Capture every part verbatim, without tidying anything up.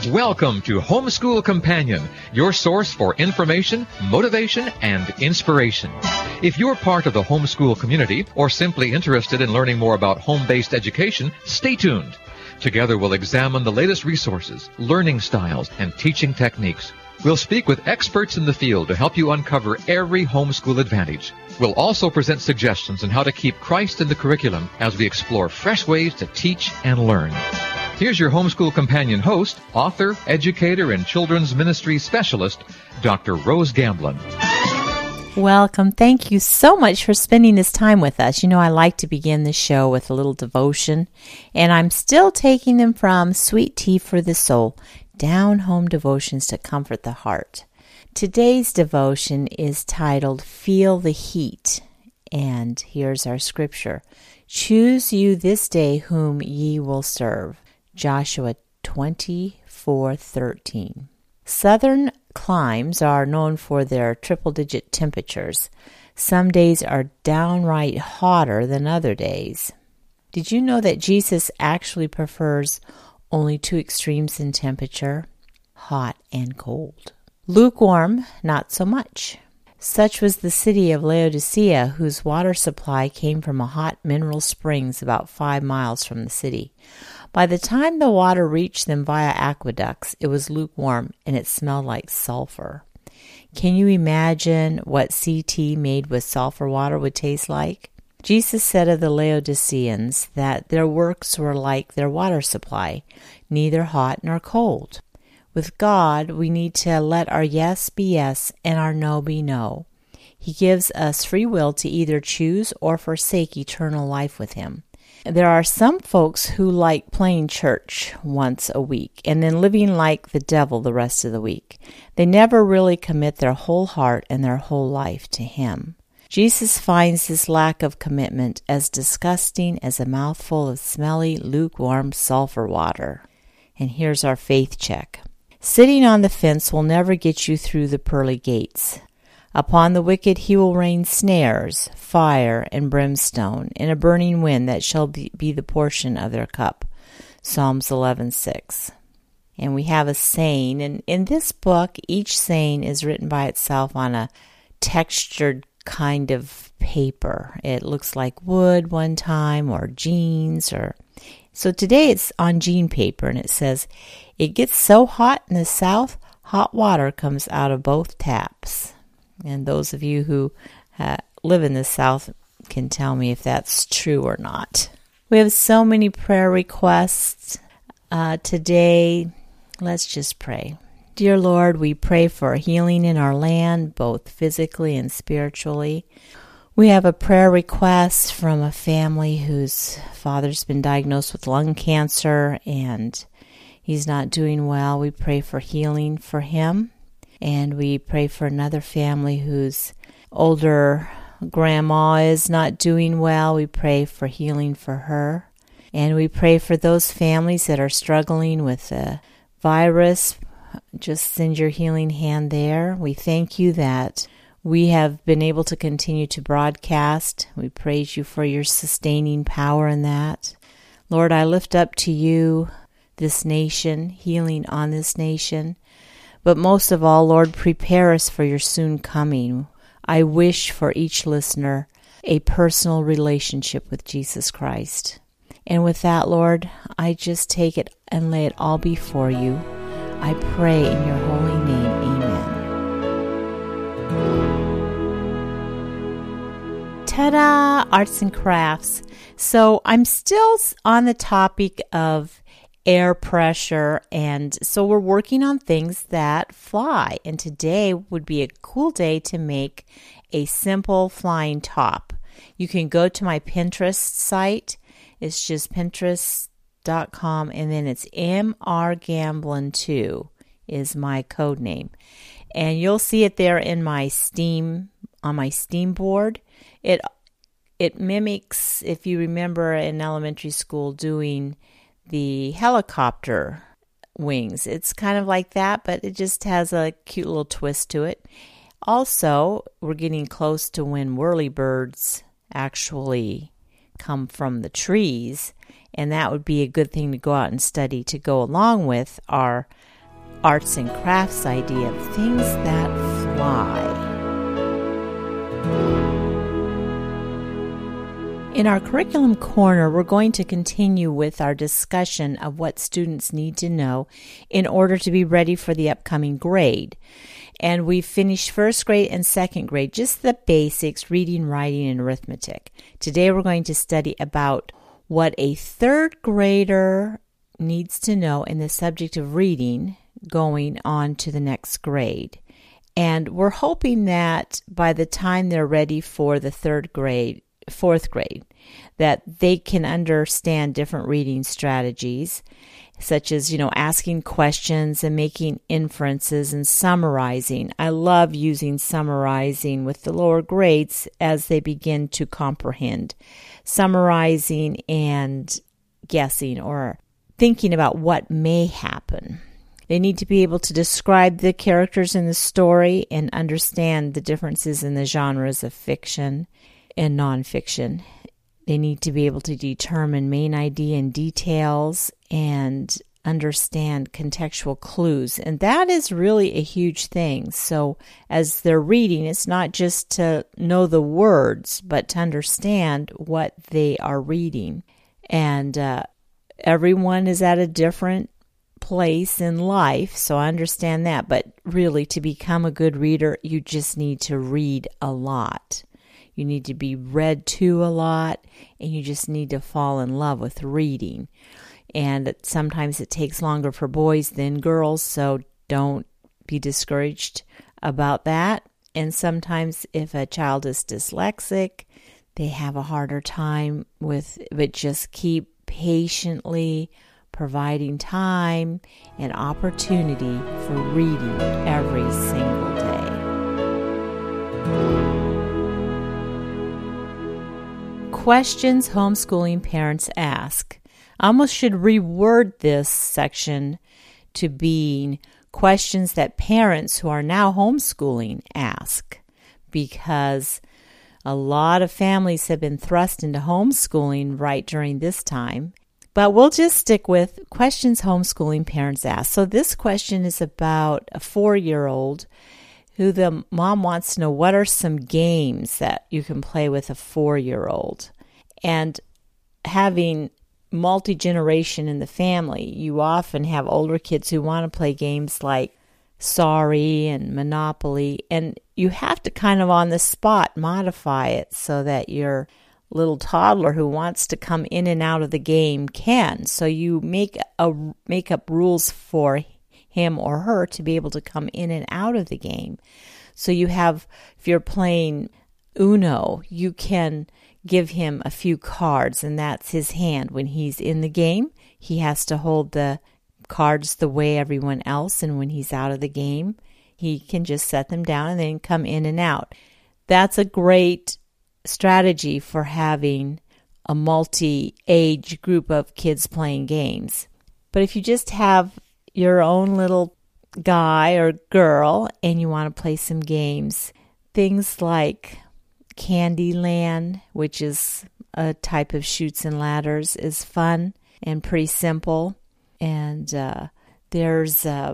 Welcome to Homeschool Companion, your source for information, motivation, and inspiration. If you're part of the homeschool community or simply interested in learning more about home-based education, stay tuned. Together we'll examine the latest resources, learning styles, and teaching techniques. We'll speak with experts in the field to help you uncover every homeschool advantage. We'll also present suggestions on how to keep Christ in the curriculum as we explore fresh ways to teach and learn. Here's your Homeschool Companion host, author, educator, and children's ministry specialist, Doctor Rose Gamblin. Welcome. Thank you so much for spending this time with us. You know, I like to begin the show with a little devotion, and I'm still taking them from Sweet Tea for the Soul, down-home devotions to comfort the heart. Today's devotion is titled, Feel the Heat, and here's our scripture. Choose you this day whom ye will serve. Joshua twenty-four thirteen. Southern climes are known for their triple-digit temperatures. Some days are downright hotter than other days. Did you know that Jesus actually prefers only two extremes in temperature, hot and cold? Lukewarm, not so much. Such was the city of Laodicea, whose water supply came from a hot mineral springs about five miles from the city. By the time the water reached them via aqueducts, it was lukewarm and it smelled like sulfur. Can you imagine what C T made with sulfur water would taste like? Jesus said of the Laodiceans that their works were like their water supply, neither hot nor cold. With God, we need to let our yes be yes and our no be no. He gives us free will to either choose or forsake eternal life with Him. There are some folks who like playing church once a week and then living like the devil the rest of the week. They never really commit their whole heart and their whole life to Him. Jesus finds this lack of commitment as disgusting as a mouthful of smelly, lukewarm sulfur water. And here's our faith check. Sitting on the fence will never get you through the pearly gates. Upon the wicked he will rain snares, fire, and brimstone, and a burning wind that shall be the portion of their cup. Psalms eleven six. And we have a saying, and in this book, each saying is written by itself on a textured kind of paper. It looks like wood one time, or jeans, or... So today it's on jean paper, and it says, it gets so hot in the South, hot water comes out of both taps. And those of you who uh, live in the South can tell me if that's true or not. We have so many prayer requests uh, today. Let's just pray. Dear Lord, we pray for healing in our land, both physically and spiritually. We have a prayer request from a family whose father's been diagnosed with lung cancer and he's not doing well. We pray for healing for him. And we pray for another family whose older grandma is not doing well. We pray for healing for her. And we pray for those families that are struggling with the virus. Just send your healing hand there. We thank you that we have been able to continue to broadcast. We praise you for your sustaining power in that. Lord, I lift up to you this nation, healing on this nation. But most of all, Lord, prepare us for your soon coming. I wish for each listener a personal relationship with Jesus Christ. And with that, Lord, I just take it and lay it all before you. I pray in your holy name. Amen. Ta-da! Arts and crafts. So I'm still on the topic of air pressure, and so we're working on things that fly, and today would be a cool day to make a simple flying top. You can go to my Pinterest site. It's just pinterest dot com, and then it's M R Gamblin two is my code name, and you'll see it there in my Steam, on my Steam board. It it mimics, if you remember in elementary school doing the helicopter wings. It's kind of like that, but it just has a cute little twist to it. Also, we're getting close to when whirlybirds actually come from the trees, and that would be a good thing to go out and study to go along with our arts and crafts idea of things that fly. In our Curriculum Corner, we're going to continue with our discussion of what students need to know in order to be ready for the upcoming grade. And we've finished first grade and second grade, just the basics, reading, writing, and arithmetic. Today we're going to study about what a third grader needs to know in the subject of reading going on to the next grade. And we're hoping that by the time they're ready for the third grade, fourth grade, that they can understand different reading strategies, such as, you know, asking questions and making inferences and summarizing. I love using summarizing with the lower grades as they begin to comprehend. Summarizing and guessing or thinking about what may happen. They need to be able to describe the characters in the story and understand the differences in the genres of fiction and nonfiction. They need to be able to determine main idea and details and understand contextual clues. And that is really a huge thing. So as they're reading, it's not just to know the words, but to understand what they are reading. And uh, everyone is at a different place in life, so I understand that. But really, to become a good reader, you just need to read a lot. You need to be read to a lot, and you just need to fall in love with reading. And sometimes it takes longer for boys than girls, so don't be discouraged about that. And sometimes if a child is dyslexic, they have a harder time with, but just keep patiently providing time and opportunity for reading every single day. Questions homeschooling parents ask. I almost should reword this section to being questions that parents who are now homeschooling ask, because a lot of families have been thrust into homeschooling right during this time. But we'll just stick with questions homeschooling parents ask. So this question is about a four-year-old who the mom wants to know what are some games that you can play with a four-year-old. And having multi-generation in the family, you often have older kids who want to play games like Sorry and Monopoly, and you have to kind of on the spot modify it so that your little toddler who wants to come in and out of the game can. So you make a make up rules for him or her to be able to come in and out of the game. So you have, if you're playing Uno, you can give him a few cards, and that's his hand. When he's in the game, he has to hold the cards the way everyone else, and when he's out of the game, he can just set them down and then come in and out. That's a great strategy for having a multi-age group of kids playing games. But if you just have your own little guy or girl and you want to play some games, things like Candyland, which is a type of chutes and ladders, is fun and pretty simple. And uh, there's uh,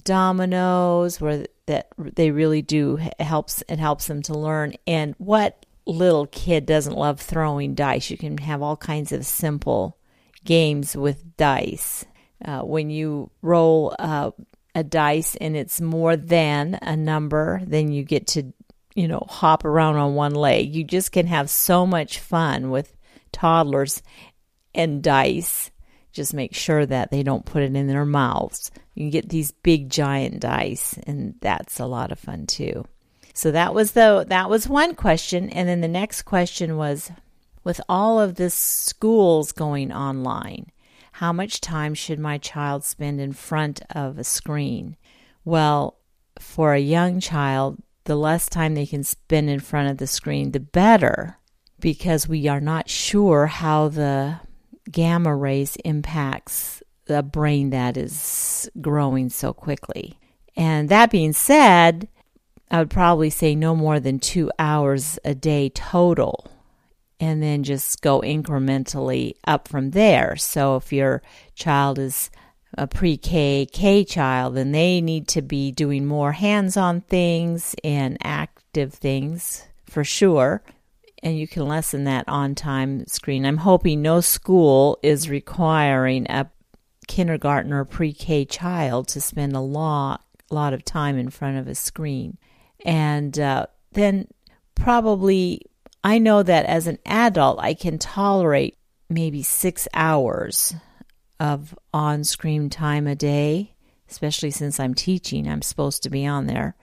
dominoes where that they really do helps. It helps them to learn. And what little kid doesn't love throwing dice? You can have all kinds of simple games with dice. Uh, when you roll uh, a dice and it's more than a number, then you get to, you know, hop around on one leg. You just can have so much fun with toddlers and dice. Just make sure that they don't put it in their mouths. You can get these big giant dice, and that's a lot of fun too. So that was the that was one question, and then the next question was, with all of the schools going online, how much time should my child spend in front of a screen? Well, for a young child, the less time they can spend in front of the screen, the better, because we are not sure how the gamma rays impacts the brain that is growing so quickly. And that being said, I would probably say no more than two hours a day total, and then just go incrementally up from there. So if your child is a pre-K, K child, then they need to be doing more hands-on things and active things for sure. And you can lessen that on-time screen. I'm hoping no school is requiring a kindergarten or pre-K child to spend a lot, lot of time in front of a screen. And uh, then probably, I know that as an adult, I can tolerate maybe six hours of on-screen time a day, especially since I'm teaching. I'm supposed to be on there.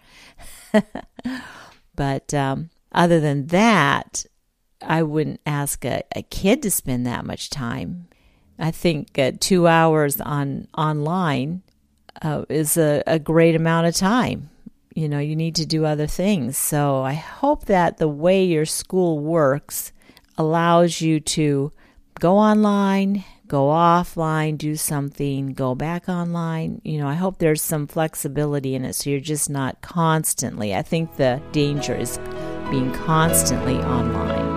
But um, other than that, I wouldn't ask a, a kid to spend that much time. I think uh, two hours on online uh, is a, a great amount of time. You know, you need to do other things. So I hope that the way your school works allows you to go online, go offline, do something, go back online. You know, I hope there's some flexibility in it so you're just not constantly. I think the danger is being constantly online.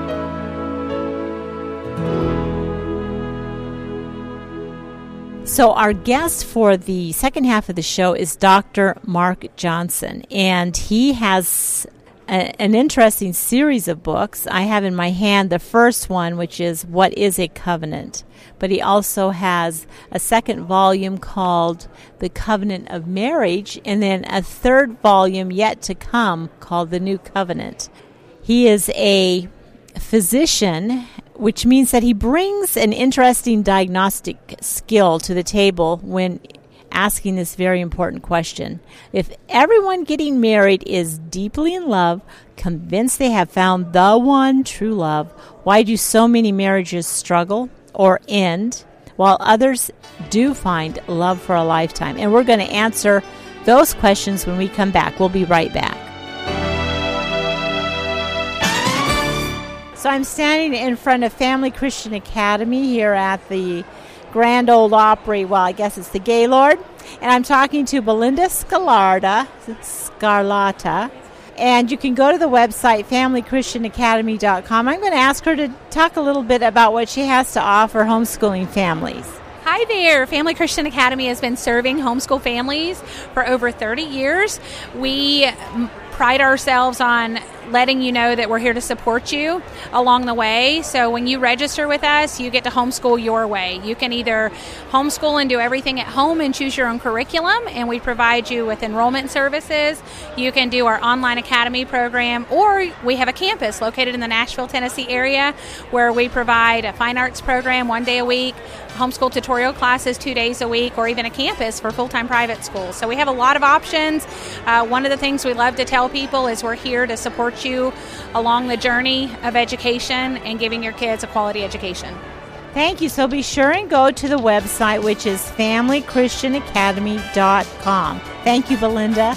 So our guest for the second half of the show is Doctor Mark Johnson, and he has a, an interesting series of books. I have in my hand the first one, which is What is a Covenant? But he also has a second volume called The Covenant of Marriage, and then a third volume yet to come called The New Covenant. He is a physician, which means that he brings an interesting diagnostic skill to the table when asking this very important question. If everyone getting married is deeply in love, convinced they have found the one true love, why do so many marriages struggle or end, while others do find love for a lifetime? And we're going to answer those questions when we come back. We'll be right back. So I'm standing in front of Family Christian Academy here at the Grand Ole Opry. Well, I guess it's the Gaylord. And I'm talking to Belinda Scalarda, Scarlata. And you can go to the website, family christian academy dot com. I'm going to ask her to talk a little bit about what she has to offer homeschooling families. Hi there. Family Christian Academy has been serving homeschool families for over thirty years. We pride ourselves on letting you know that we're here to support you along the way. So when you register with us, you get to homeschool your way. You can either homeschool and do everything at home and choose your own curriculum, and we provide you with enrollment services. You can do our online academy program, or we have a campus located in the Nashville, Tennessee area where we provide a fine arts program one day a week, homeschool tutorial classes two days a week, or even a campus for full-time private schools. So we have a lot of options. Uh, one of the things we love to tell people is we're here to support you along the journey of education and giving your kids a quality education. Thank you. So be sure and go to the website, which is family christian academy dot com. Thank you, Belinda.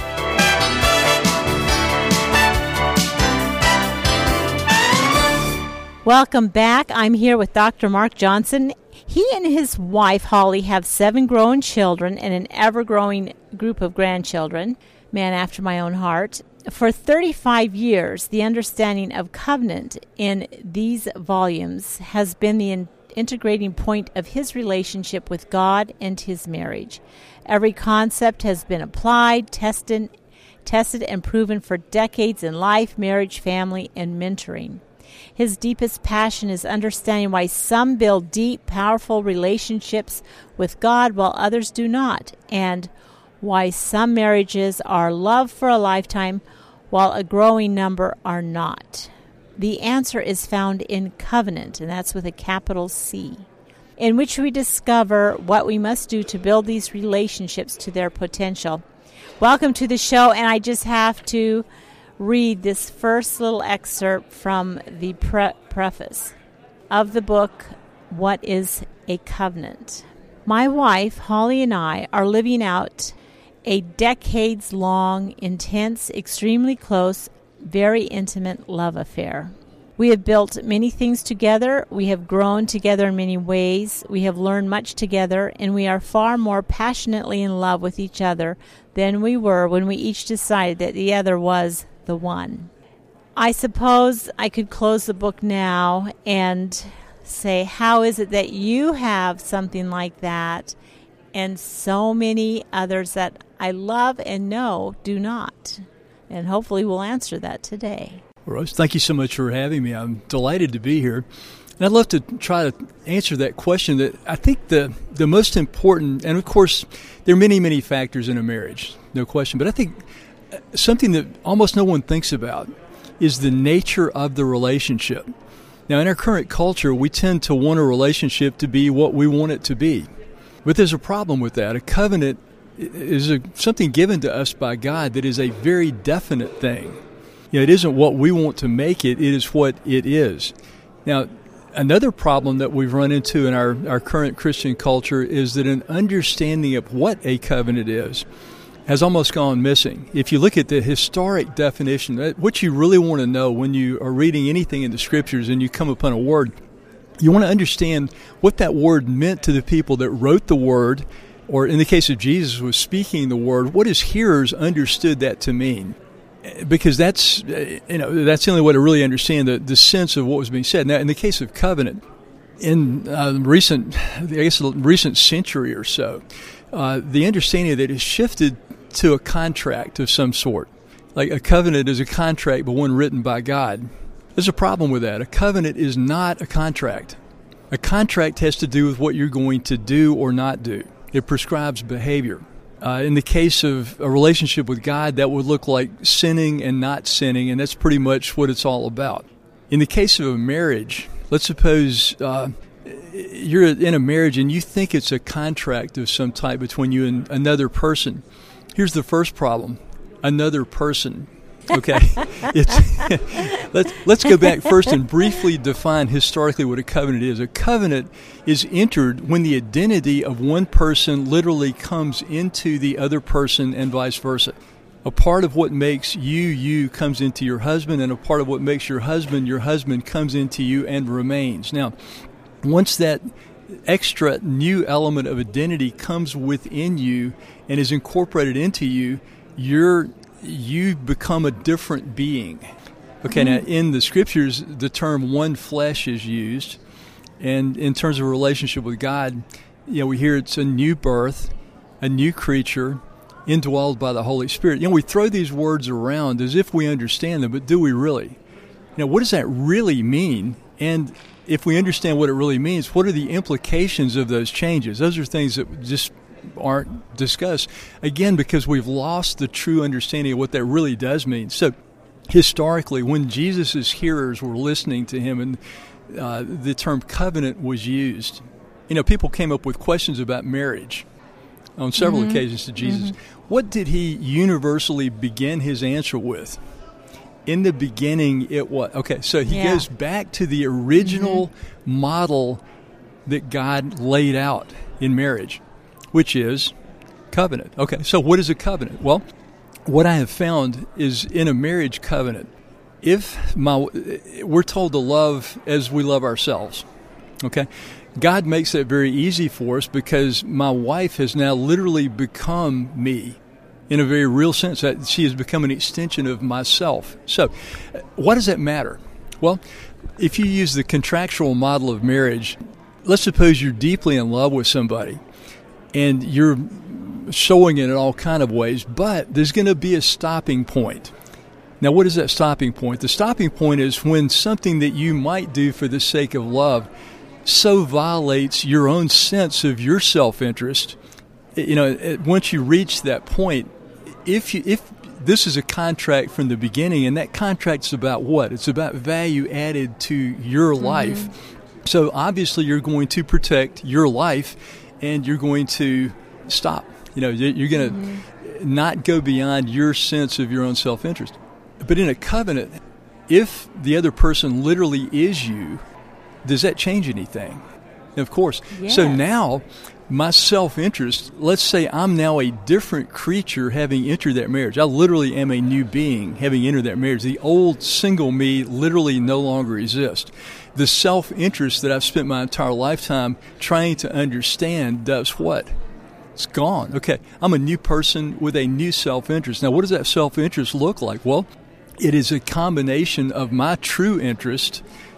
Welcome back. I'm here with Doctor Mark Johnson. He and his wife, Holly, have seven grown children and an ever-growing group of grandchildren, man after my own heart. For thirty-five years, the understanding of covenant in these volumes has been the in- integrating point of his relationship with God and his marriage. Every concept has been applied, tested, tested and proven for decades in life, marriage, family, and mentoring. His deepest passion is understanding why some build deep, powerful relationships with God while others do not, and why some marriages are love for a lifetime while a growing number are not. The answer is found in covenant, and that's with a capital C, in which we discover what we must do to build these relationships to their potential. Welcome to the show, and I just have to read this first little excerpt from the pre- preface of the book, What is a Covenant? My wife, Holly, and I are living out a decades-long, intense, extremely close, very intimate love affair. We have built many things together. We have grown together in many ways. We have learned much together, and we are far more passionately in love with each other than we were when we each decided that the other was the one. I suppose I could close the book now and say, how is it that you have something like that and so many others that I love and know do not. And hopefully we'll answer that today. Rose, thank you so much for having me. I'm delighted to be here. And I'd love to try to answer that question. That I think the, the most important, and of course, there are many, many factors in a marriage, no question, but I think something that almost no one thinks about is the nature of the relationship. Now, in our current culture, we tend to want a relationship to be what we want it to be. But there's a problem with that. A covenant is a, something given to us by God that is a very definite thing. You know, it isn't what we want to make it, it is what it is. Now, another problem that we've run into in our, our current Christian culture is that an understanding of what a covenant is has almost gone missing. If you look at the historic definition, what you really want to know when you are reading anything in the Scriptures and you come upon a word, you want to understand what that word meant to the people that wrote the word, or in the case of Jesus, was speaking the word, what his hearers understood that to mean. Because that's, you know, that's the only way to really understand the, the sense of what was being said. Now, in the case of covenant, in uh, recent, I guess, recent century or so, uh, the understanding of that has shifted to a contract of some sort. Like a covenant is a contract, but one written by God. There's a problem with that. A covenant is not a contract. A contract has to do with what you're going to do or not do. It prescribes behavior. Uh, in the case of a relationship with God, that would look like sinning and not sinning, and that's pretty much what it's all about. In the case of a marriage, let's suppose uh, you're in a marriage and you think it's a contract of some type between you and another person. Here's the first problem: another person. Okay, it's, let's let's go back first and briefly define historically what a covenant is. A covenant is entered when the identity of one person literally comes into the other person and vice versa. A part of what makes you you comes into your husband, and a part of what makes your husband your husband comes into you and remains. Now, once that extra new element of identity comes within you and is incorporated into you, you're you become a different being. Okay, mm-hmm. Now in the Scriptures, the term one flesh is used. And in terms of a relationship with God, you know, we hear it's a new birth, a new creature, indwelled by the Holy Spirit. You know, we throw these words around as if we understand them, but do we really? You know, what does that really mean? And if we understand what it really means, what are the implications of those changes? Those are things that just aren't discussed, again, because we've lost the true understanding of what that really does mean. So historically, when Jesus' hearers were listening to him and uh, the term covenant was used, you know, people came up with questions about marriage on several mm-hmm. occasions to Jesus. Mm-hmm. What did he universally begin his answer with? In the beginning, it was. Okay, so he yeah. goes back to the original mm-hmm. model that God laid out in marriage, which is covenant. Okay, so what is a covenant? Well, what I have found is in a marriage covenant, if my we're told to love as we love ourselves, okay? God makes that very easy for us because my wife has now literally become me in a very real sense. That she has become an extension of myself. So why does that matter? Well, if you use the contractual model of marriage, let's suppose you're deeply in love with somebody and you're showing it in all kind of ways, but there's going to be a stopping point. Now, what is that stopping point? The stopping point is when something that you might do for the sake of love so violates your own sense of your self-interest. You know, once you reach that point, if you, if this is a contract from the beginning, and that contract's about what? It's about value added to your mm-hmm. life. So obviously you're going to protect your life and you're going to stop. You know, you're going to mm-hmm. not go beyond your sense of your own self-interest. But in a covenant, if the other person literally is you, does that change anything? Of course. Yes. So now my self-interest, let's say I'm now a different creature having entered that marriage. I literally am a new being having entered that marriage. The old single me literally no longer exists. The self-interest that I've spent my entire lifetime trying to understand does what? It's gone. Okay, I'm a new person with a new self-interest. Now, what does that self-interest look like? Well, it is a combination of my true interest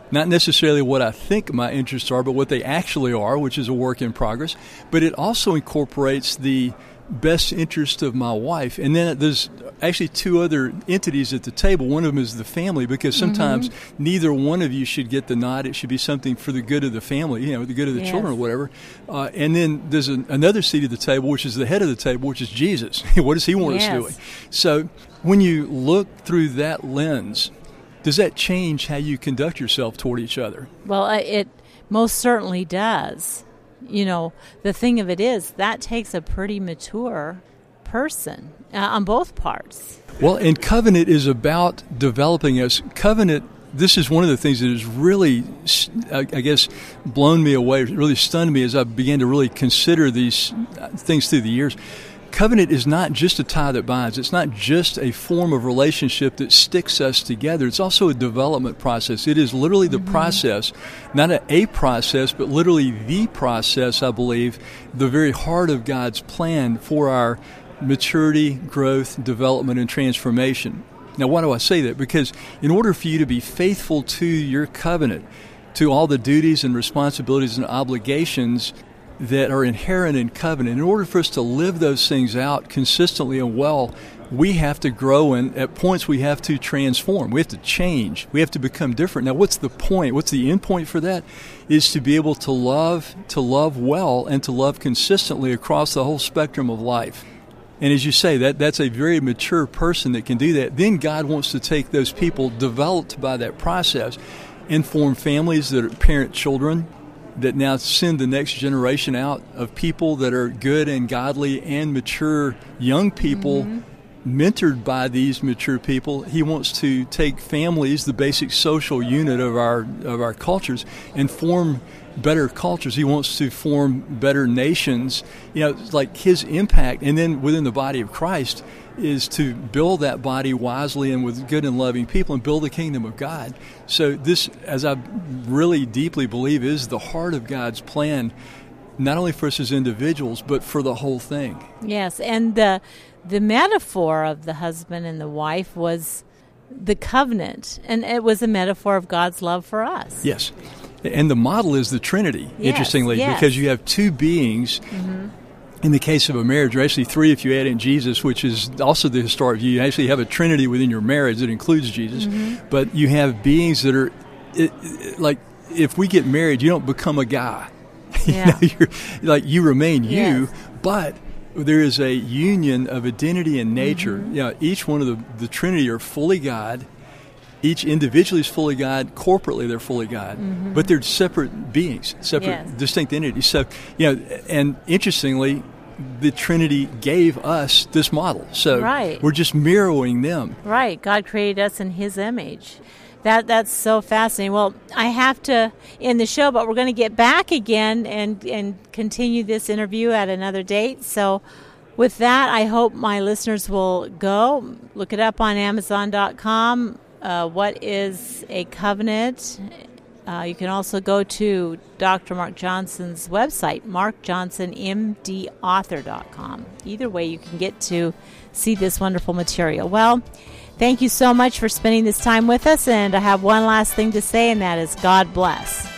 not necessarily what I think my interests are, but what they actually are, which is a work in progress. But it also incorporates the best interest of my wife. And then there's actually two other entities at the table. One of them is the family, because sometimes mm-hmm. neither one of you should get the nod. It should be something for the good of the family, you know, the good of the yes. children or whatever. Uh, and then there's an, another seat at the table, which is the head of the table, which is Jesus. What does he want yes. us doing? So when you look through that lens, does that change how you conduct yourself toward each other? Well, it most certainly does. You know, the thing of it is, that takes a pretty mature person uh, on both parts. Well, and covenant is about developing us. Covenant, this is one of the things that has really, I guess, blown me away, really stunned me as I began to really consider these things through the years. Covenant is not just a tie that binds. It's not just a form of relationship that sticks us together. It's also a development process. It is literally the mm-hmm. process, not a, a process, but literally the process, I believe, the very heart of God's plan for our maturity, growth, development, and transformation. Now, why do I say that? Because in order for you to be faithful to your covenant, to all the duties and responsibilities and obligations that are inherent in covenant, in order for us to live those things out consistently and well, we have to grow, and at points we have to transform. We have to change. We have to become different. Now, what's the point? What's the end point for that? Is to be able to love, to love well, and to love consistently across the whole spectrum of life. And as you say, that that's a very mature person that can do that. Then God wants to take those people developed by that process and form families that are parent children, that now send the next generation out of people that are good and godly and mature young people, mm-hmm. mentored by these mature people. He wants to take families, the basic social unit of our of our cultures, and form better cultures. He wants to form better nations. You know, it's like his impact, and then within the body of Christ, is to build that body wisely and with good and loving people and build the kingdom of God. So this, as I really deeply believe, is the heart of God's plan, not only for us as individuals, but for the whole thing. Yes, and the the metaphor of the husband and the wife was the covenant, and it was a metaphor of God's love for us. Yes, and the model is the Trinity, yes, interestingly, yes. because you have two beings. Mm-hmm. In the case of a marriage, or actually three if you add in Jesus, which is also the historic view. You actually have a Trinity within your marriage that includes Jesus. Mm-hmm. But you have beings that are, it, it, like, if we get married, you don't become a guy. Yeah. you know, you're, like, you remain you, yes. but there is a union of identity and nature. Mm-hmm. You know, each one of the, the Trinity are fully God. Each individually is fully God. Corporately, they're fully God. Mm-hmm. But they're separate beings, separate, yes. distinct entities. So, you know, and interestingly, the Trinity gave us this model. So right. we're just mirroring them. Right. God created us in His image. That That's so fascinating. Well, I have to end the show, but we're going to get back again and, and continue this interview at another date. So with that, I hope my listeners will go. Look it up on Amazon dot com. Uh, what is a covenant? Uh, you can also go to Doctor Mark Johnson's website, mark johnson m d author dot com. Either way, you can get to see this wonderful material. Well, thank you so much for spending this time with us, and I have one last thing to say, and that is God bless.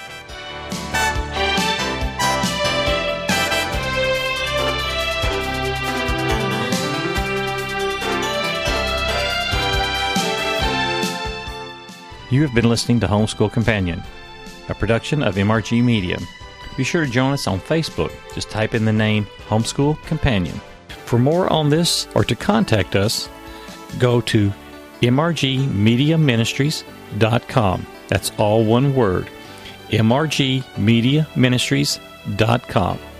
You have been listening to Homeschool Companion, a production of M R G Media. Be sure to join us on Facebook. Just type in the name Homeschool Companion. For more on this or to contact us, go to m r g media ministries dot com. That's all one word, m r g media ministries dot com.